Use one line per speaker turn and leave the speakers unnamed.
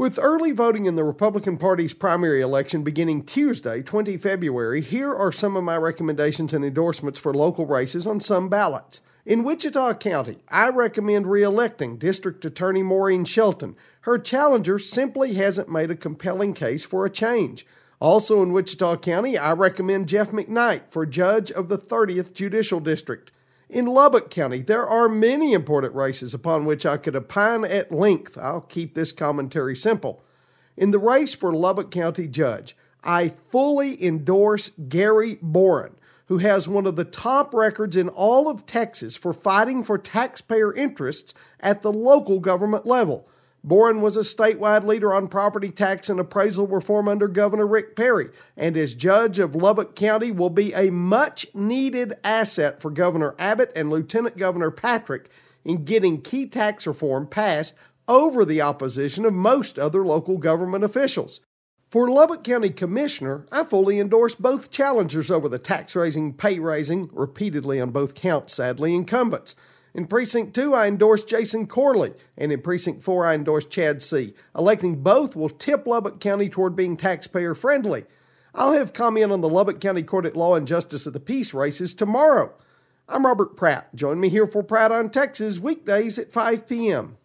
With early voting in the Republican Party's primary election beginning Tuesday, 20 February, here are some of my recommendations and endorsements for local races on some ballots. In Wichita County, I recommend re-electing District Attorney Maureen Shelton. Her challenger simply hasn't made a compelling case for a change. Also in Wichita County, I recommend Jeff McKnight for judge of the 30th Judicial District. In Lubbock County, there are many important races upon which I could opine at length. I'll keep this commentary simple. In the race for Lubbock County Judge, I fully endorse Gary Boren, who has one of the top records in all of Texas for fighting for taxpayer interests at the local government level. Boren was a statewide leader on property tax and appraisal reform under Governor Rick Perry, and as judge of Lubbock County will be a much-needed asset for Governor Abbott and Lieutenant Governor Patrick in getting key tax reform passed over the opposition of most other local government officials. For Lubbock County Commissioner, I fully endorse both challengers over the tax-raising, pay-raising, repeatedly on both counts, sadly, incumbents. In Precinct 2, I endorse Jason Corley, and in Precinct 4, I endorse Chad C. Electing both will tip Lubbock County toward being taxpayer-friendly. I'll have comment on the Lubbock County Court at Law and Justice of the Peace races tomorrow. I'm Robert Pratt. Join me here for Pratt on Texas, weekdays at 5 p.m.